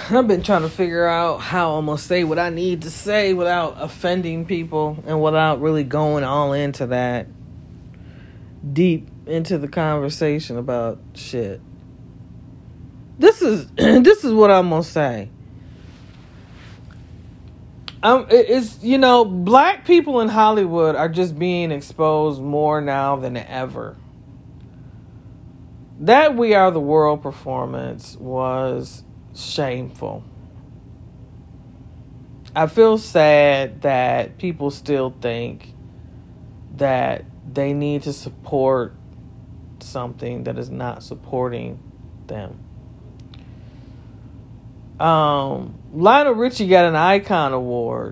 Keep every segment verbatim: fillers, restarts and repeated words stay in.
I've been trying to figure out how I'm going to say what I need to say without offending people and without really going all into that deep into the conversation about shit. This is this is what I'm going to say. Um, it's, you know, black people in Hollywood are just being exposed more now than ever. That We Are the World performance was shameful. I feel sad that people still think that they need to support something that is not supporting them. Um, Lionel Richie got an Icon Award.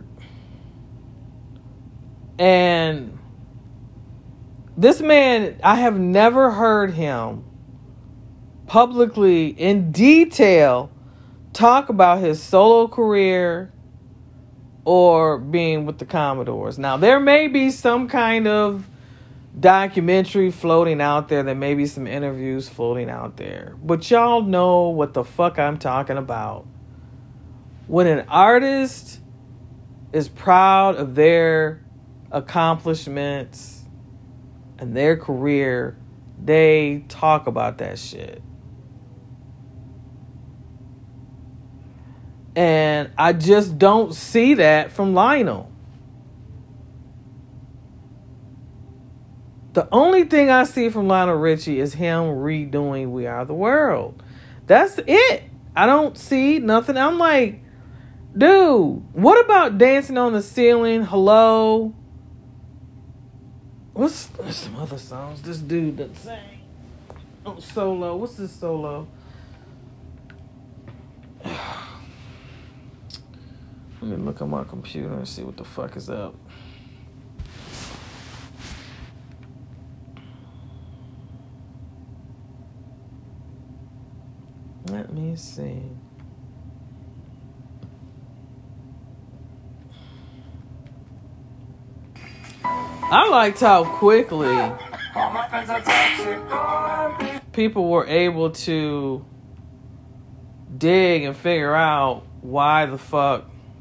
And this man, I have never heard him publicly in detail talk about his solo career or being with the Commodores. Now, there may be some kind of documentary floating out there. There may be some interviews floating out there. But y'all know what the fuck I'm talking about. When an artist is proud of their accomplishments and their career, they talk about that shit. And I just don't see that from Lionel. The only thing I see from Lionel Richie is him redoing We Are the World. That's it. I don't see nothing. I'm like, dude, what about Dancing on the Ceiling? Hello? What's, what's some other songs this dude that sang? Oh, solo. What's this solo? Let me look on my computer and see what the fuck is up. Let me see. I liked how quickly people were able to dig and figure out why the fuck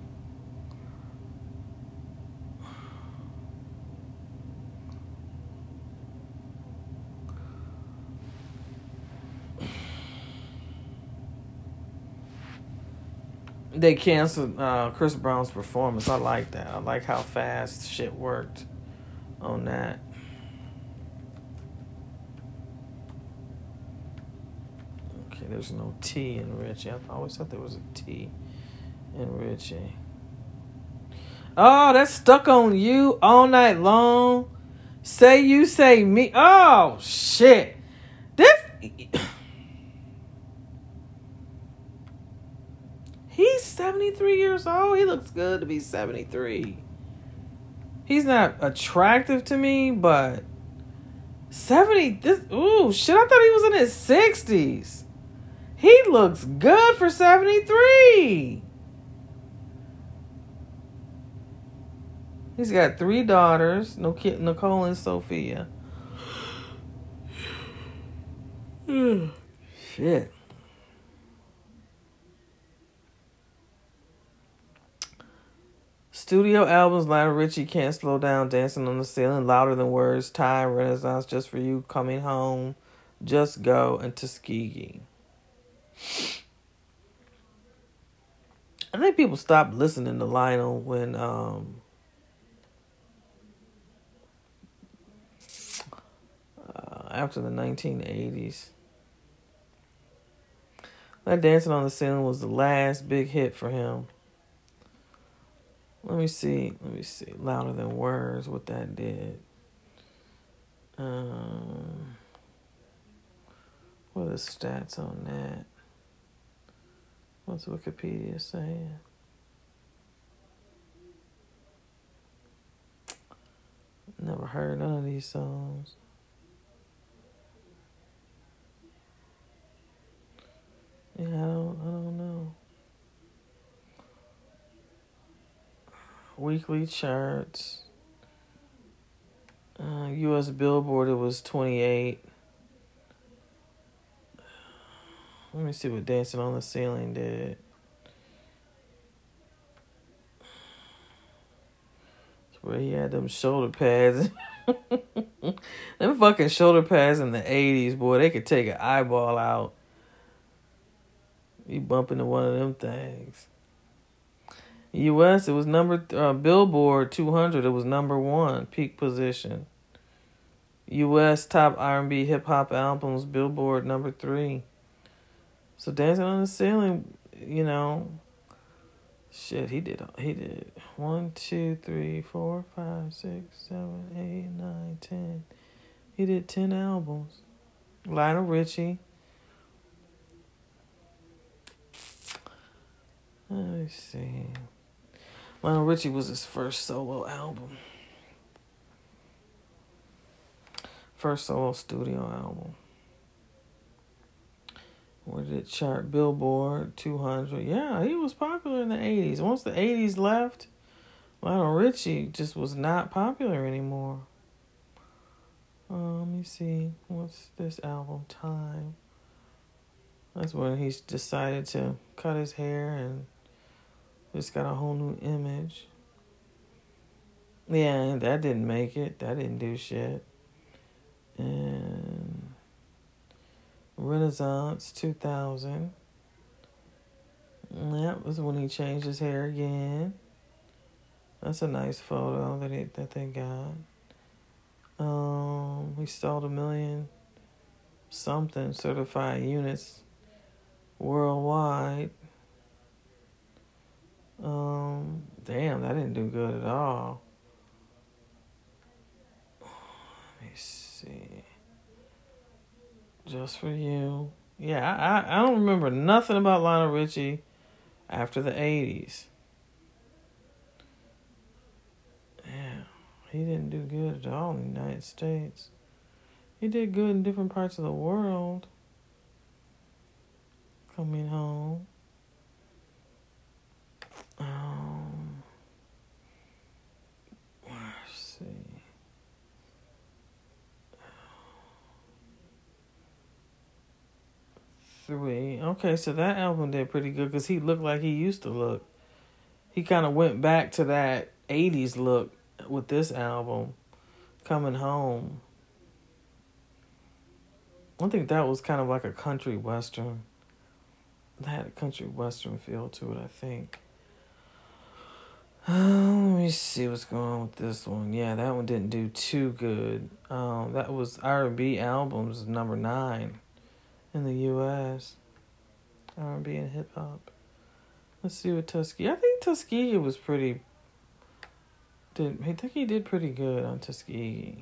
they canceled uh, Chris Brown's performance. I like that. I like how fast shit worked on that. Okay, there's no T in Richie. I always thought there was a T in Richie. Oh, that's Stuck on You All Night Long. Say You, Say Me. Oh, shit. This... He's seventy-three years old. He looks good to be seventy-three. He's not attractive to me, but seventy, this, ooh, shit, I thought he was in his sixties. He looks good for seventy-three. He's got three daughters, Nicole and Sophia. Shit. Studio albums, Lionel Richie, Can't Slow Down, Dancing on the Ceiling, Louder Than Words, Time, Renaissance, Just For You, Coming Home, Just Go, and Tuskegee. I think people stopped listening to Lionel when um, uh, after the nineteen eighties. That Dancing on the Ceiling was the last big hit for him. Let me see. Let me see. Louder Than Words, what that did. Um, what are the stats on that? What's Wikipedia saying? Never heard none of these songs. Yeah, I don't, I don't know. Weekly charts. Uh, U S Billboard, it was twenty-eight. Let me see what Dancing on the Ceiling did. where he had them shoulder pads. Them fucking shoulder pads in the eighties, boy, they could take an eyeball out. You bump into one of them things. U S, it was number, uh, Billboard two hundred, it was number one, peak position. U S top R and B hip hop albums, Billboard number three. So Dancing on the Ceiling, you know, shit, he did, he did one, two, three, four, five, six, seven, eight, nine, ten. He did ten albums. Lionel Richie. Let me see. Lionel Richie was his first solo album. First solo studio album. Where did it chart? Billboard two hundred. Yeah, he was popular in the eighties. Once the eighties left, Lionel Richie just was not popular anymore. Uh, let me see. What's this album? Time. That's when he decided to cut his hair and just got a whole new image. Yeah, that didn't make it. That didn't do shit. And Renaissance two thousand. And that was when he changed his hair again. That's a nice photo that he, that they got. Um, he sold a million something certified units worldwide. Um, damn, that didn't do good at all. Let me see. Just for You. Yeah, I, I, I don't remember nothing about Lionel Richie after the eighties. Yeah, he didn't do good at all in the United States. He did good in different parts of the world. Coming Home. Um, let's see. Three. Okay, so that album did pretty good because he looked like he used to look. He kind of went back to that eighties look with this album, Coming Home. I think that was kind of like a country western. That had a country western feel to it, I think. Uh, let me see what's going on with this one. Yeah, that one didn't do too good. Um, that was R and B albums number nine in the U S R and B and hip hop. Let's see what Tuskegee. I think Tuskegee was pretty. Did I think he did pretty good on Tuskegee?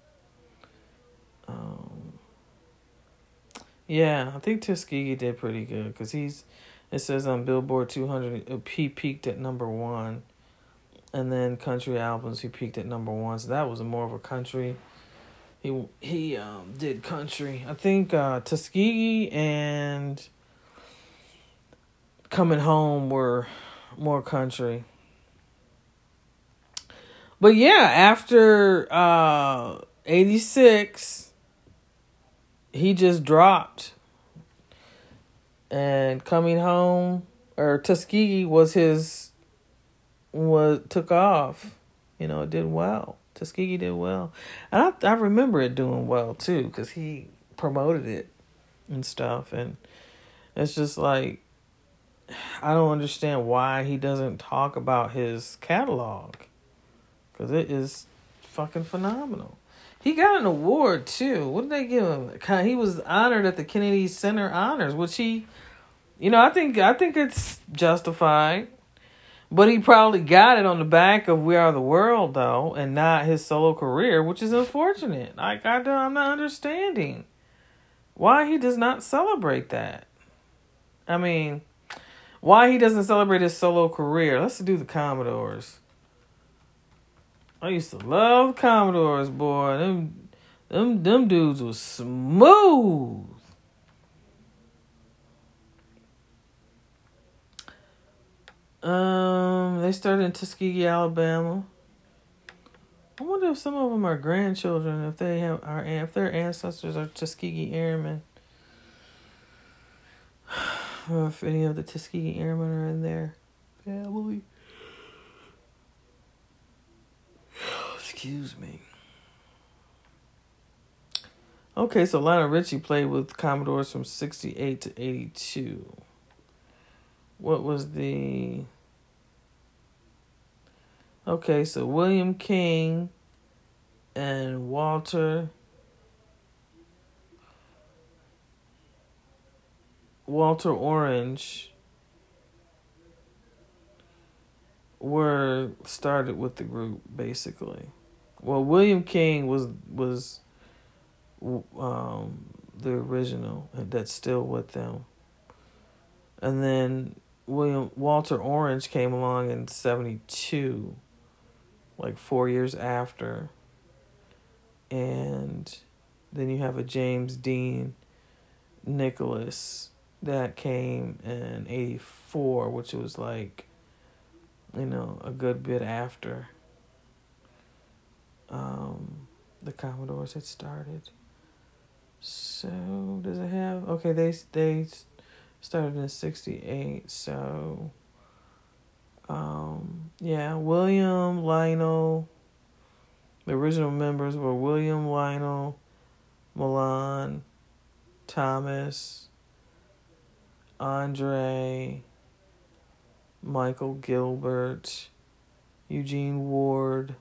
Um, yeah, I think Tuskegee did pretty good because he's. It says on Billboard two hundred, he peaked at number one. And then country albums, he peaked at number one. So that was more of a country. He he um, did country. I think uh, Tuskegee and Coming Home were more country. But yeah, after uh, eighty-six, he just dropped. And Coming Home, or Tuskegee was his... was took off, you know, it did well. Tuskegee did well, and I I remember it doing well too because he promoted it and stuff. And it's just like I don't understand why he doesn't talk about his catalog because it is fucking phenomenal. He got an award too. What did they give him? He was honored at the Kennedy Center Honors, which he, you know, I think I think it's justified. But he probably got it on the back of We Are the World, though, and not his solo career, which is unfortunate. Like, I don't, I'm not understanding why he does not celebrate that. I mean, why he doesn't celebrate his solo career. Let's do the Commodores. I used to love Commodores, boy. Them, them, them dudes was smooth. Um, they started in Tuskegee, Alabama. I wonder if some of them are grandchildren, if they have our if their ancestors are Tuskegee Airmen, or if any of the Tuskegee Airmen are in their family. Excuse me. Okay, so Lionel Richie played with Commodores from sixty-eight to eighty-two. What was the... Okay, so William King and Walter... Walter Orange were started with the group, basically. Well, William King was was um, the original that's still with them, and then William Walter Orange came along in seventy-two, like four years after, and then you have a James Dean Nicholas that came in eighty-four, which was like, you know, a good bit after um, the Commodores had started. So, does it have... Okay, they they started in sixty-eight, so... Um, yeah, William, Lionel... The original members were William, Lionel, Milan, Thomas, Andre, Michael Gilbert, Eugene Ward.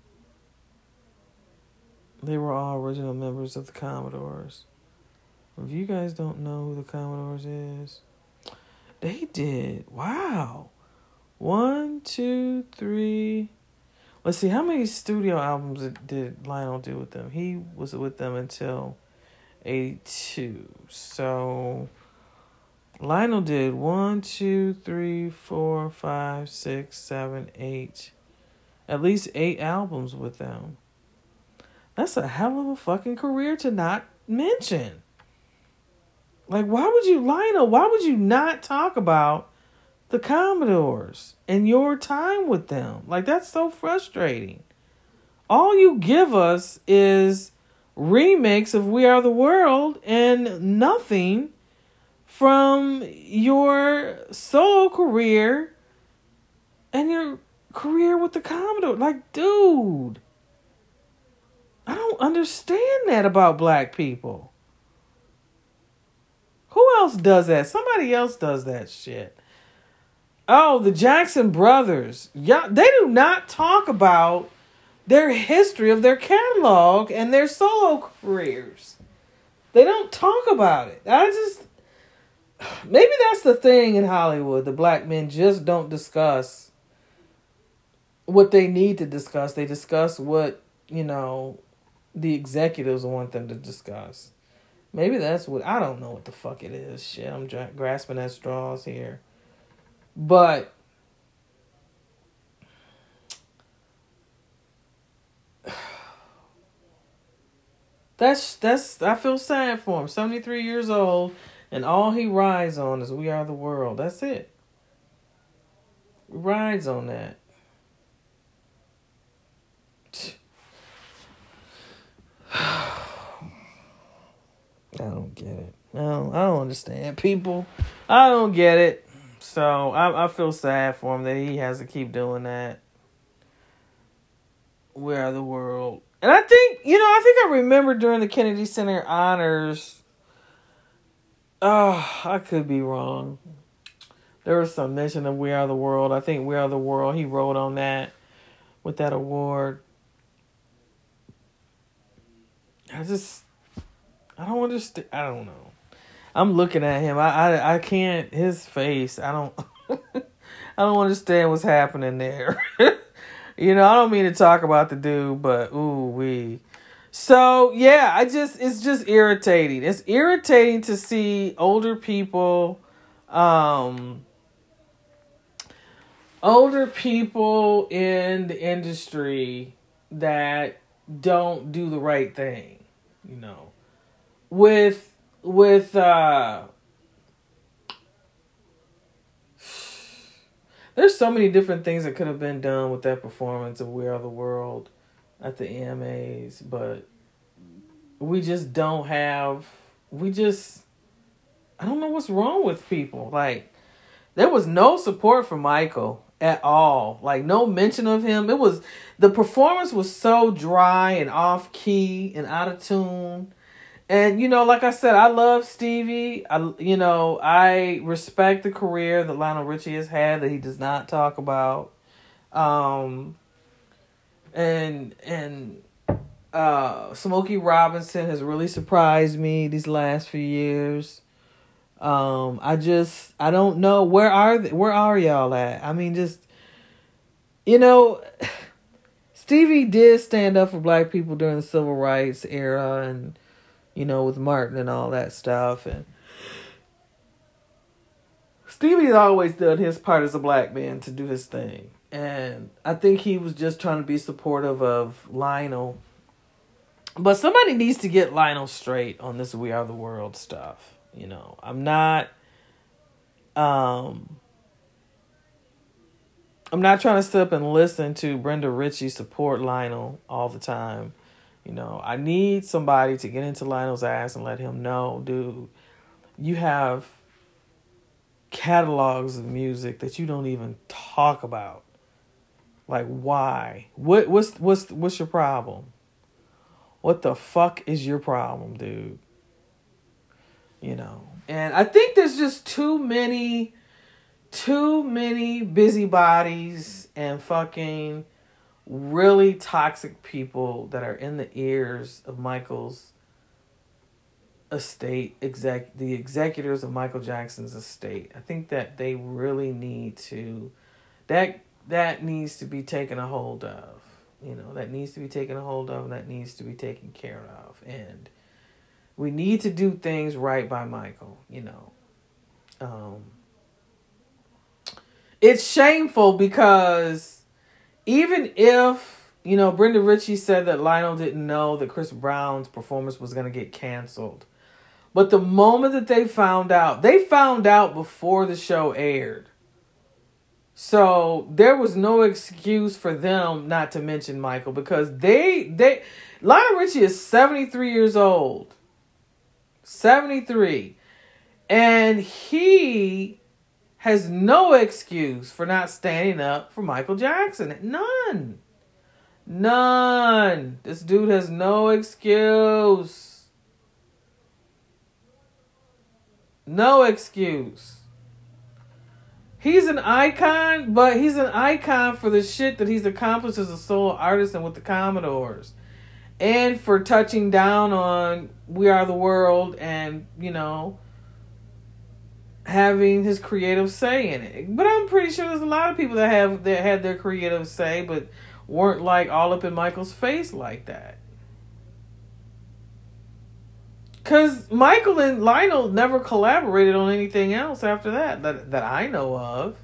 They were all original members of the Commodores. If you guys don't know who the Commodores is, they did. Wow. One, two, three. Let's see, how many studio albums did Lionel do with them? He was with them until eighty-two. So... Lionel did one, two, three, four, five, six, seven, eight. At least eight albums with them. That's a hell of a fucking career to not mention. Like, why would you, Lionel, why would you not talk about the Commodores and your time with them? Like, that's so frustrating. All you give us is remakes of We Are the World and nothing from your solo career and your career with the Commodore. Like, dude, I don't understand that about black people. Who else does that? Somebody else does that shit. Oh, the Jackson Brothers. Yeah, they do not talk about their history of their catalog and their solo careers. They don't talk about it. I just... Maybe that's the thing in Hollywood. The black men just don't discuss what they need to discuss. They discuss what, you know, the executives want them to discuss. Maybe that's what... I don't know what the fuck it is. Shit, I'm dra- grasping at straws here. But... That's... that's. I feel sad for him. seventy-three years old... And all he rides on is We Are the World. That's it. He rides on that. I don't get it. I don't, I don't understand people. I don't get it. So I, I feel sad for him that he has to keep doing that. We Are the World. And I think, you know, I think I remember during the Kennedy Center Honors... Oh, I could be wrong. There was some mention of We Are the World. I think We Are the World, he wrote on that with that award. I just, I don't understand. I don't know. I'm looking at him. I, I, I can't, his face, I don't, I don't understand what's happening there. You know, I don't mean to talk about the dude, but ooh, wee. So, yeah, I just, it's just irritating. It's irritating to see older people, um, older people in the industry that don't do the right thing, you know, with, with, uh, there's so many different things that could have been done with that performance of We Are the World at the E M As, but we just don't have, we just, I don't know what's wrong with people. Like, there was no support for Michael at all. Like, no mention of him. It was, the performance was so dry and off key and out of tune. And, you know, like I said, I love Stevie. I, you know, I respect the career that Lionel Richie has had that he does not talk about. Um, and, and, uh, Smokey Robinson has really surprised me these last few years. Um, I just, I don't know, where are they, where are y'all at? I mean, just, you know, Stevie did stand up for black people during the civil rights era, and, you know, with Martin and all that stuff. And Stevie's always done his part as a black man to do his thing. And I think he was just trying to be supportive of Lionel. But somebody needs to get Lionel straight on this We Are the World stuff. You know, I'm not, um, I'm not trying to sit up and listen to Brenda Ritchie support Lionel all the time. You know, I need somebody to get into Lionel's ass and let him know, dude, you have catalogs of music that you don't even talk about. Like, why? What what's what's what's your problem? What the fuck is your problem, dude? You know, and I think there's just too many, too many busybodies and fucking really toxic people that are in the ears of Michael's estate, exec the executors of Michael Jackson's estate. I think that they really need to, that that needs to be taken a hold of. You know, that needs to be taken a hold of, and that needs to be taken care of. And we need to do things right by Michael, you know. Um, it's shameful because even if, you know, Brenda Ritchie said that Lionel didn't know that Chris Brown's performance was going to get canceled. But the moment that they found out, they found out before the show aired. So there was no excuse for them not to mention Michael, because they, they, Lionel Richie is seventy-three years old. seventy-three. And he has no excuse for not standing up for Michael Jackson. None. None. This dude has no excuse. No excuse. He's an icon, but he's an icon for the shit that he's accomplished as a solo artist and with the Commodores. And for touching down on We Are the World and, you know, having his creative say in it. But I'm pretty sure there's a lot of people that have that had their creative say, but weren't like all up in Michael's face like that. Because Michael and Lionel never collaborated on anything else after that, that that I know of.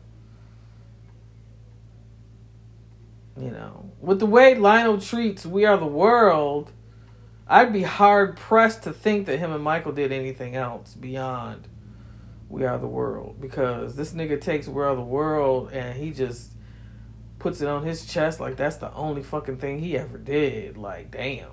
You know, with the way Lionel treats We Are the World, I'd be hard pressed to think that him and Michael did anything else beyond We Are the World. Because this nigga takes We Are the World and he just puts it on his chest like that's the only fucking thing he ever did. Like, damn.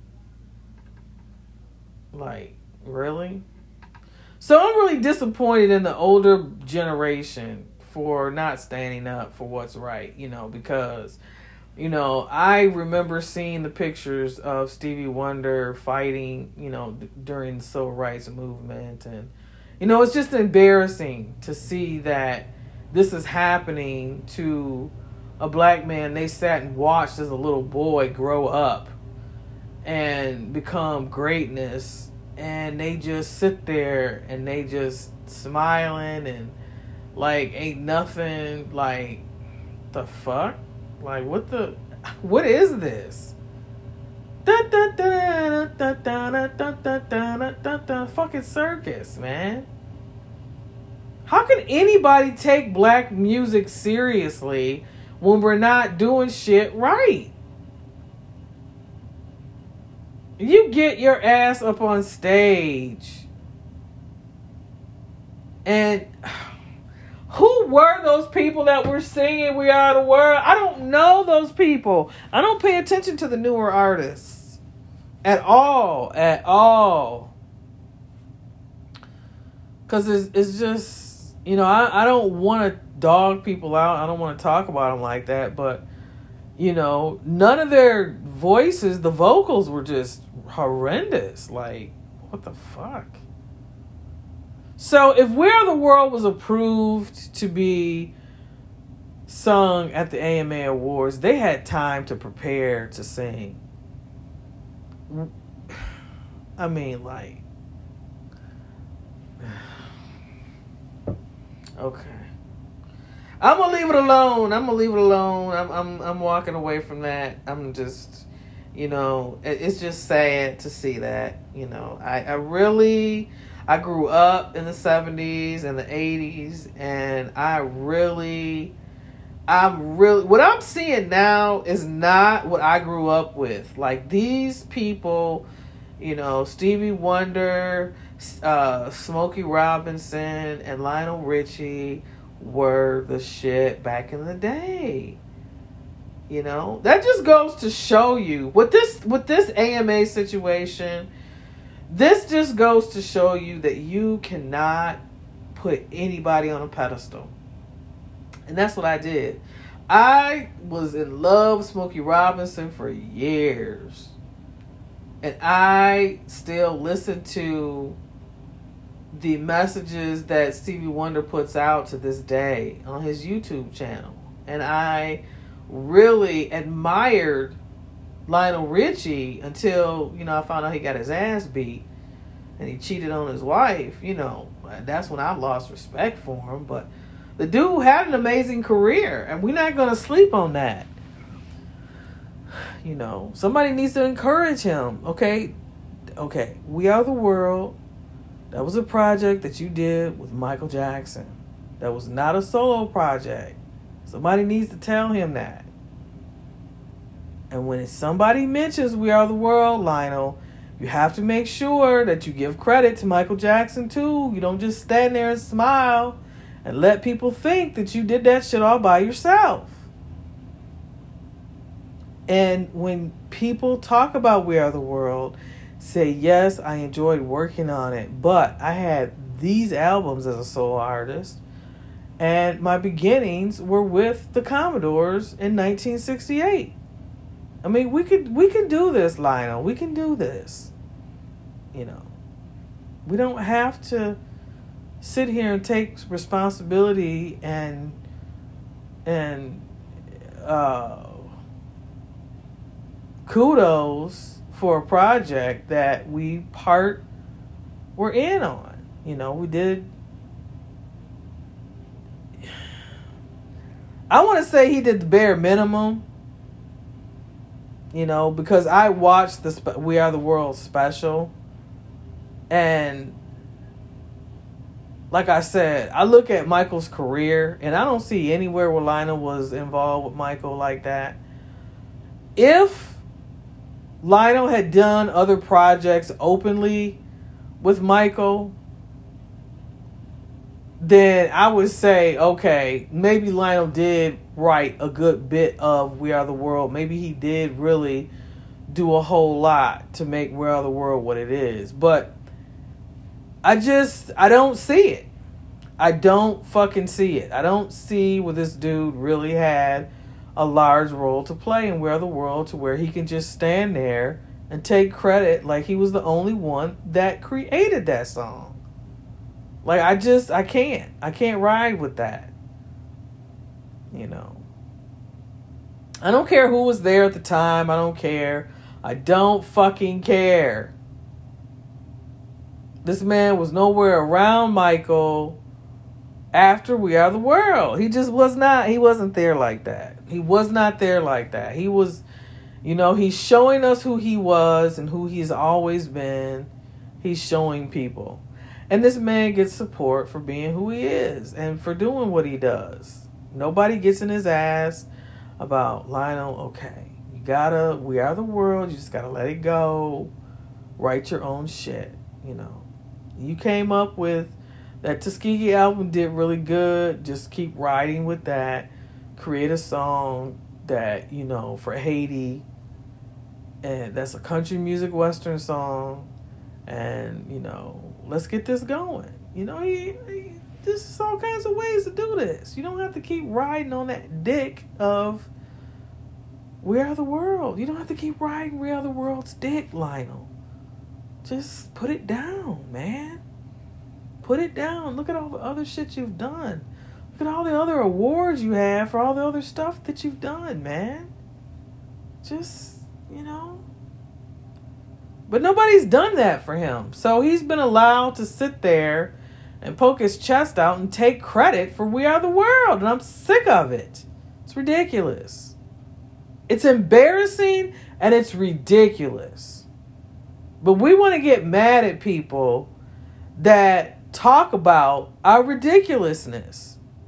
Like, really? So I'm really disappointed in the older generation for not standing up for what's right, you know, because, you know, I remember seeing the pictures of Stevie Wonder fighting, you know, d- during the civil rights movement. And, you know, it's just embarrassing to see that this is happening to a black man they sat and watched as a little boy grow up and become greatness, and they just sit there and they just smiling and like ain't nothing. Like, the fuck? Like, what the, what is this? Da da da da da da da da da da da. Fucking circus, man. How can anybody take black music seriously when we're not doing shit right? You get your ass up on stage. And who were those people that were singing We Are the World? I don't know those people. I don't pay attention to the newer artists. At all. At all. Because it's, it's just, you know, I, I don't want to dog people out. I don't want to talk about them like that. But, you know, none of their voices, the vocals were just horrendous. Like, what the fuck? So if We Are the World was approved to be sung at the A M A Awards, they had time to prepare to sing. I mean, like, okay. I'm gonna leave it alone. I'm gonna leave it alone. I'm I'm I'm walking away from that. I'm just, you know, it, it's just sad to see that. You know, I I really I grew up in the seventies and the eighties, and I really. I'm really, what I'm seeing now is not what I grew up with. Like, these people, you know, Stevie Wonder, uh, Smokey Robinson, and Lionel Richie were the shit back in the day. You know, that just goes to show you with this, with this A M A situation, this just goes to show you that you cannot put anybody on a pedestal. And that's what I did. I was in love with Smokey Robinson for years. And I still listen to the messages that Stevie Wonder puts out to this day on his YouTube channel. And I really admired Lionel Richie until, you know, I found out he got his ass beat and he cheated on his wife. You know, that's when I lost respect for him. But the dude had an amazing career, and we're not going to sleep on that. You know, somebody needs to encourage him, okay? Okay, We Are the World, that was a project that you did with Michael Jackson. That was not a solo project. Somebody needs to tell him that. And when somebody mentions We Are the World, Lionel, you have to make sure that you give credit to Michael Jackson, too. You don't just stand there and smile and let people think that you did that shit all by yourself. And when people talk about We Are the World, say, yes, I enjoyed working on it, but I had these albums as a solo artist, and my beginnings were with the Commodores in nineteen sixty-eight. I mean, we could we can do this, Lionel. We can do this. You know, we don't have to sit here and take responsibility and and uh, kudos for a project that we part were in on. You know, we did. I want to say he did the bare minimum. You know, because I watched the spe- We Are the World special, and like I said, I look at Michael's career, and I don't see anywhere where Lionel was involved with Michael like that. If Lionel had done other projects openly with Michael, then I would say, okay, maybe Lionel did write a good bit of We Are the World. Maybe he did really do a whole lot to make We Are the World what it is. But I just, I don't see it. I don't fucking see it. I don't see where this dude really had a large role to play in We Are the World, to where he can just stand there and take credit like he was the only one that created that song. Like, I just, I can't. I can't ride with that. You know. I don't care who was there at the time. I don't care. I don't fucking care. This man was nowhere around Michael after We Are the World. He just was not, he wasn't there like that. He was not there like that. He was, you know, he's showing us who he was and who he's always been. He's showing people. And this man gets support for being who he is and for doing what he does. Nobody gets in his ass about Lionel. Okay, you gotta, We Are the World. You just gotta let it go. Write your own shit, you know. You came up with that Tuskegee album, did really good. Just keep riding with that. Create a song that, you know, for Haiti. And that's a country music western song. And, you know, let's get this going. You know, he, he, this is all kinds of ways to do this. You don't have to keep riding on that dick of We Are the World. You don't have to keep riding We Are the World's dick, Lionel. Just put it down, man. Put it down. Look at all the other shit you've done. Look at all the other awards you have for all the other stuff that you've done, man. Just, you know. But nobody's done that for him. So he's been allowed to sit there and poke his chest out and take credit for We Are the World. And I'm sick of it. It's ridiculous. It's embarrassing and it's ridiculous. But we want to get mad at people that talk about our ridiculousness.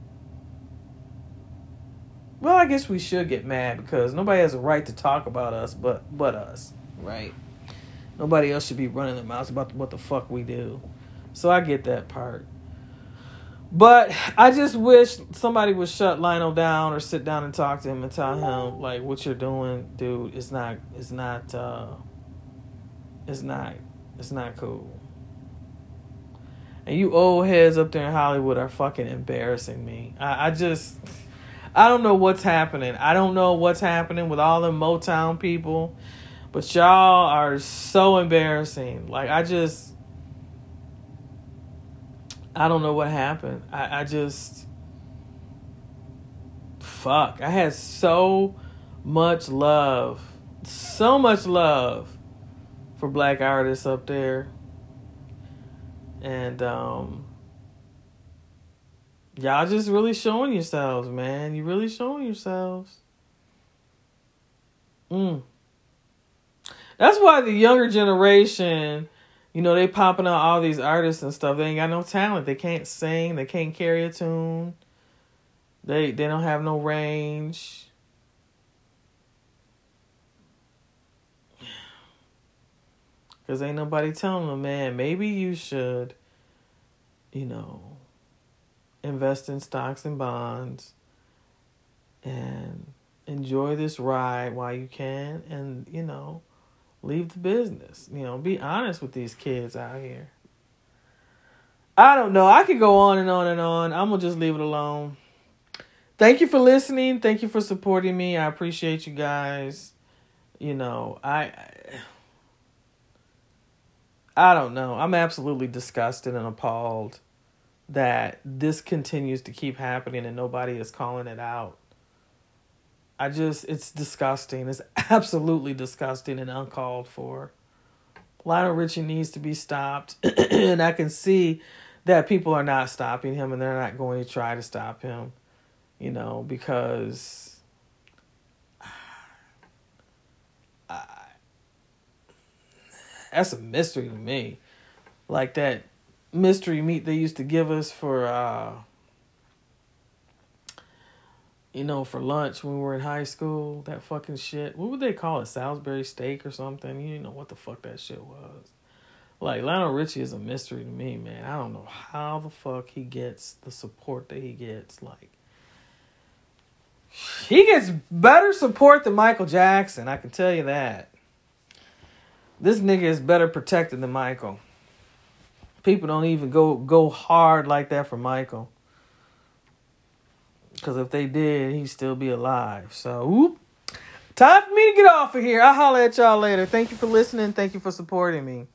Well, I guess we should get mad because nobody has a right to talk about us but but us, right? Nobody else should be running their mouths about what the fuck we do. So I get that part. But I just wish somebody would shut Lionel down or sit down and talk to him and tell him, like, what you're doing, dude, it's not, it's not, uh, it's not, it's not cool. And you old heads up there in Hollywood are fucking embarrassing me. I, I just... I don't know what's happening. I don't know what's happening with all the Motown people. But y'all are so embarrassing. Like, I just... I don't know what happened. I, I just... Fuck. I had so much love. So much love for black artists up there. And, um... y'all just really showing yourselves, man. You really showing yourselves. Mm. That's why the younger generation, you know, they popping out all these artists and stuff. They ain't got no talent. They can't sing. They can't carry a tune. They they don't have no range. Because ain't nobody telling them, man, maybe you should, you know, invest in stocks and bonds and enjoy this ride while you can and, you know, leave the business. You know, be honest with these kids out here. I don't know. I could go on and on and on. I'm going to just leave it alone. Thank you for listening. Thank you for supporting me. I appreciate you guys. You know, I... I don't know. I'm absolutely disgusted and appalled that this continues to keep happening and nobody is calling it out. I just, it's disgusting. It's absolutely disgusting and uncalled for. Lionel Richie needs to be stopped. And I can see that people are not stopping him and they're not going to try to stop him, you know, because I, that's a mystery to me. Like that mystery meat they used to give us for, uh, you know, for lunch when we were in high school. That fucking shit. What would they call it? Salisbury steak or something? You know what the fuck that shit was. Like, Lionel Richie is a mystery to me, man. I don't know how the fuck he gets the support that he gets. Like, he gets better support than Michael Jackson. I can tell you that. This nigga is better protected than Michael. People don't even go go hard like that for Michael. Because if they did, he'd still be alive. So, whoop. Time for me to get off of here. I'll holler at y'all later. Thank you for listening. Thank you for supporting me.